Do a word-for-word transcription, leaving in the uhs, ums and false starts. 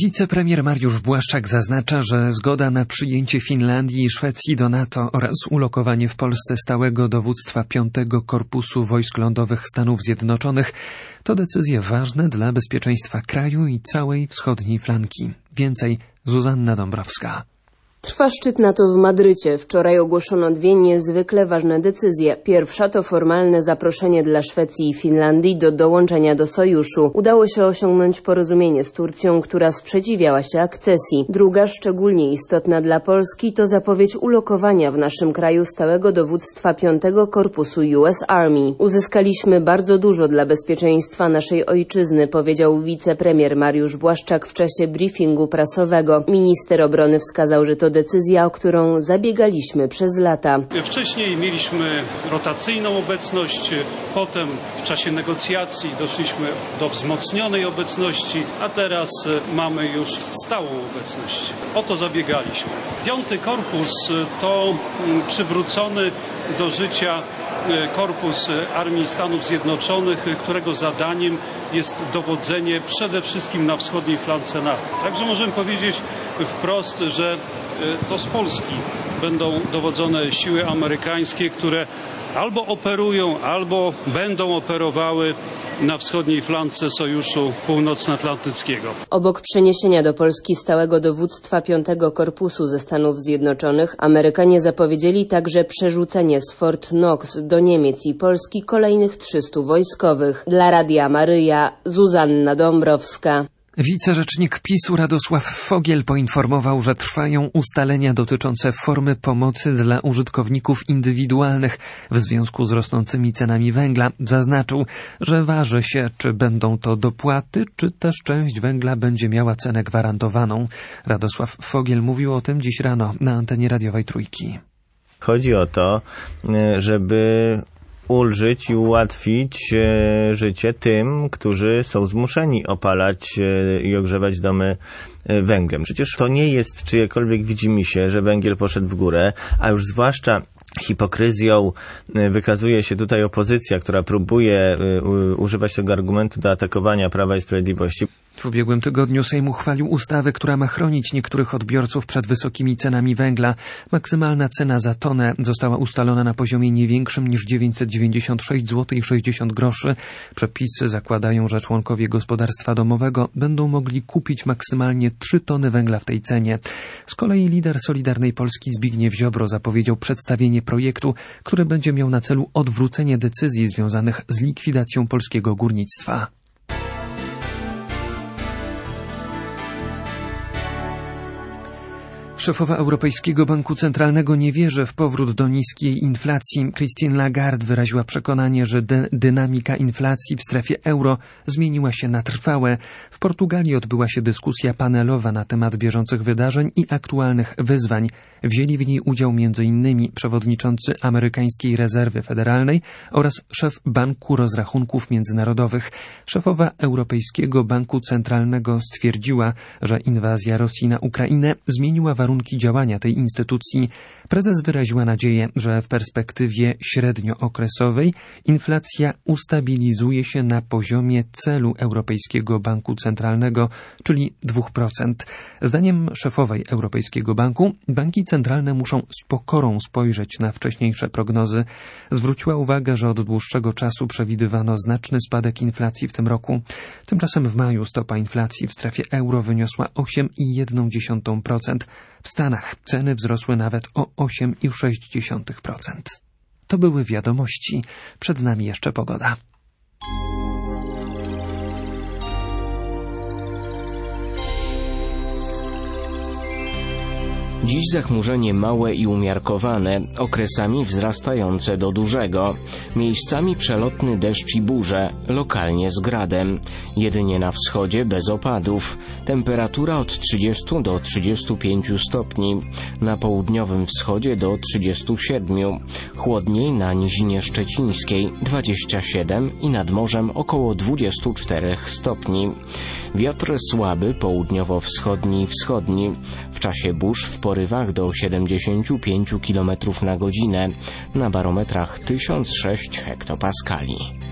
Wicepremier Mariusz Błaszczak zaznacza, że zgoda na przyjęcie Finlandii i Szwecji do NATO oraz ulokowanie w Polsce stałego dowództwa piątego Korpusu Wojsk Lądowych Stanów Zjednoczonych to decyzje ważne dla bezpieczeństwa kraju i całej wschodniej flanki. Więcej Zuzanna Dąbrowska. Trwa szczyt NATO w Madrycie. Wczoraj ogłoszono dwie niezwykle ważne decyzje. Pierwsza to formalne zaproszenie dla Szwecji i Finlandii do dołączenia do sojuszu. Udało się osiągnąć porozumienie z Turcją, która sprzeciwiała się akcesji. Druga, szczególnie istotna dla Polski, to zapowiedź ulokowania w naszym kraju stałego dowództwa piątego Korpusu U S Army. Uzyskaliśmy bardzo dużo dla bezpieczeństwa naszej ojczyzny, powiedział wicepremier Mariusz Błaszczak w czasie briefingu prasowego. Minister obrony wskazał, że to decyzja, o którą zabiegaliśmy przez lata. Wcześniej mieliśmy rotacyjną obecność, potem w czasie negocjacji doszliśmy do wzmocnionej obecności, a teraz mamy już stałą obecność. O to zabiegaliśmy. Piąty Korpus to przywrócony do życia Korpus Armii Stanów Zjednoczonych, którego zadaniem jest dowodzenie przede wszystkim na wschodniej flance NATO. Także możemy powiedzieć wprost, że to z Polski będą dowodzone siły amerykańskie, które albo operują, albo będą operowały na wschodniej flance Sojuszu Północnoatlantyckiego. Obok przeniesienia do Polski stałego dowództwa piątego Korpusu ze Stanów Zjednoczonych, Amerykanie zapowiedzieli także przerzucenie z Fort Knox do Niemiec i Polski kolejnych trzystu wojskowych. Dla Radia Maryja, Zuzanna Dąbrowska. Wicerzecznik PiS-u Radosław Fogiel poinformował, że trwają ustalenia dotyczące formy pomocy dla użytkowników indywidualnych w związku z rosnącymi cenami węgla. Zaznaczył, że waży się, czy będą to dopłaty, czy też część węgla będzie miała cenę gwarantowaną. Radosław Fogiel mówił o tym dziś rano na antenie radiowej Trójki. Chodzi o to, żeby ulżyć i ułatwić e, życie tym, którzy są zmuszeni opalać e, i ogrzewać domy e, węglem. Przecież to nie jest czyjekolwiek widzimisię, że węgiel poszedł w górę, a już zwłaszcza hipokryzją wykazuje się tutaj opozycja, która próbuje używać tego argumentu do atakowania Prawa i Sprawiedliwości. W ubiegłym tygodniu Sejm uchwalił ustawę, która ma chronić niektórych odbiorców przed wysokimi cenami węgla. Maksymalna cena za tonę została ustalona na poziomie nie większym niż dziewięćset dziewięćdziesiąt sześć złotych i sześćdziesiąt groszy. Przepisy zakładają, że członkowie gospodarstwa domowego będą mogli kupić maksymalnie trzy tony węgla w tej cenie. Z kolei lider Solidarnej Polski Zbigniew Ziobro zapowiedział przedstawienie projektu, który będzie miał na celu odwrócenie decyzji związanych z likwidacją polskiego górnictwa. Szefowa Europejskiego Banku Centralnego nie wierzy w powrót do niskiej inflacji. Christine Lagarde wyraziła przekonanie, że dy- dynamika inflacji w strefie euro zmieniła się na trwałe. W Portugalii odbyła się dyskusja panelowa na temat bieżących wydarzeń i aktualnych wyzwań. Wzięli w niej udział m.in. przewodniczący amerykańskiej rezerwy federalnej oraz szef Banku Rozrachunków Międzynarodowych. Szefowa Europejskiego Banku Centralnego stwierdziła, że inwazja Rosji na Ukrainę zmieniła warunki działania tej instytucji. Prezes wyraziła nadzieję, że w perspektywie średniookresowej inflacja ustabilizuje się na poziomie celu Europejskiego Banku Centralnego, czyli dwa procent. Zdaniem szefowej Europejskiego Banku, banki centralne muszą z pokorą spojrzeć na wcześniejsze prognozy. Zwróciła uwagę, że od dłuższego czasu przewidywano znaczny spadek inflacji w tym roku. Tymczasem w maju stopa inflacji w strefie euro wyniosła osiem przecinek jeden procent. W Stanach ceny wzrosły nawet o osiem przecinek sześć procent. To były wiadomości. Przed nami jeszcze pogoda. Dziś zachmurzenie małe i umiarkowane, okresami wzrastające do dużego. Miejscami przelotny deszcz i burze, lokalnie z gradem. Jedynie na wschodzie bez opadów. Temperatura od trzydziestu do trzydziestu pięciu stopni. Na południowym wschodzie do trzydziestu siedmiu. Chłodniej na nizinie szczecińskiej dwadzieścia siedem i nad morzem około dwudziestu czterech stopni. Wiatr słaby, południowo-wschodni i wschodni. W czasie burz w porywach do siedemdziesięciu pięciu kilometrów na godzinę. Na barometrach tysiąc sześć hektopaskali.